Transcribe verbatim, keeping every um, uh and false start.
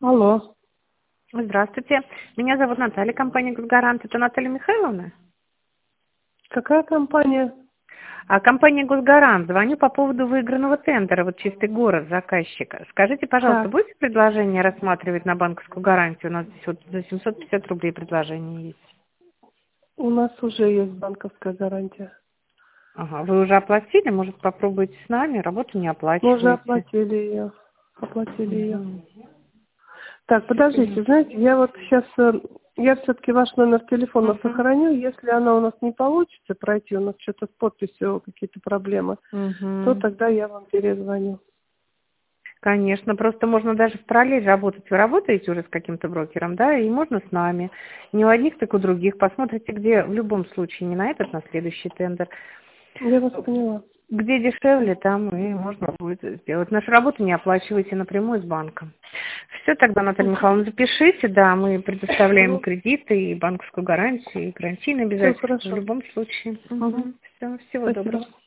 Алло. Здравствуйте. Меня зовут Наталья, компания «Госгарант». Это Наталья Михайловна? Какая компания? А компания «Госгарант». Звоню по поводу выигранного тендера, вот «Чистый город» заказчика. Скажите, пожалуйста, Так, будете предложение рассматривать на банковскую гарантию? У нас здесь вот за семьсот пятьдесят рублей предложение есть. у нас уже есть банковская гарантия. Ага, вы уже оплатили? Может, попробуйте с нами? Работу не Мы уже оплачиваете. оплатили ее. Оплатили ее. Мгм. Так, Всё подождите, понятно. знаете, я вот сейчас, я все-таки ваш номер телефона Мгм. сохраню. Если она у нас не получится пройти, у нас что-то с подписью какие-то проблемы, то Мгм. тогда я вам перезвоню. Конечно, просто можно даже в параллель работать. Вы работаете уже с каким-то брокером, да, и можно с нами. Не у одних, так у других. Посмотрите, где в любом случае, не на этот, на следующий тендер. Я вас поняла. Где дешевле, там и можно будет сделать. Нашу работу не оплачивайте напрямую с банком. Все, тогда, Наталья Михайловна, запишите, да, мы предоставляем кредиты и банковскую гарантию, и гарантийные Все обязательства в хорошо. любом случае. Угу. Угу. Все, всего Спасибо. доброго.